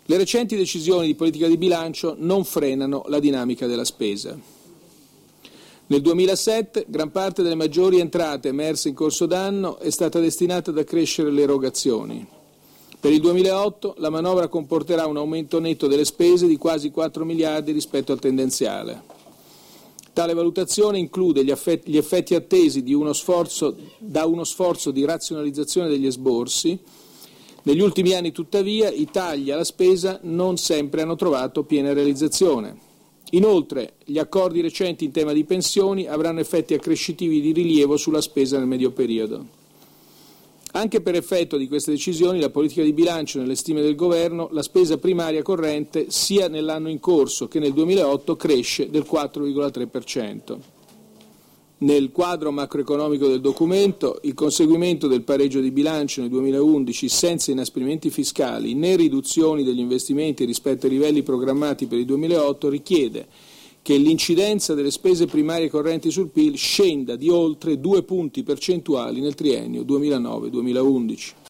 Le recenti decisioni di politica di bilancio non frenano la dinamica della spesa. Nel 2007 gran parte delle maggiori entrate emerse in corso d'anno è stata destinata ad accrescere le erogazioni. Per il 2008 la manovra comporterà un aumento netto delle spese di quasi 4 miliardi rispetto al tendenziale. Tale valutazione include gli effetti attesi da uno sforzo di razionalizzazione degli esborsi. Negli ultimi anni, tuttavia, i tagli alla spesa non sempre hanno trovato piena realizzazione. Inoltre, gli accordi recenti in tema di pensioni avranno effetti accrescitivi di rilievo sulla spesa nel medio periodo. Anche per effetto di queste decisioni, la politica di bilancio nelle stime del Governo, la spesa primaria corrente sia nell'anno in corso che nel 2008 cresce del 4,3%. Nel quadro macroeconomico del documento, il conseguimento del pareggio di bilancio nel 2011 senza inasprimenti fiscali né riduzioni degli investimenti rispetto ai livelli programmati per il 2008 richiede che l'incidenza delle spese primarie correnti sul PIL scenda di oltre 2 punti percentuali nel triennio 2009-2011.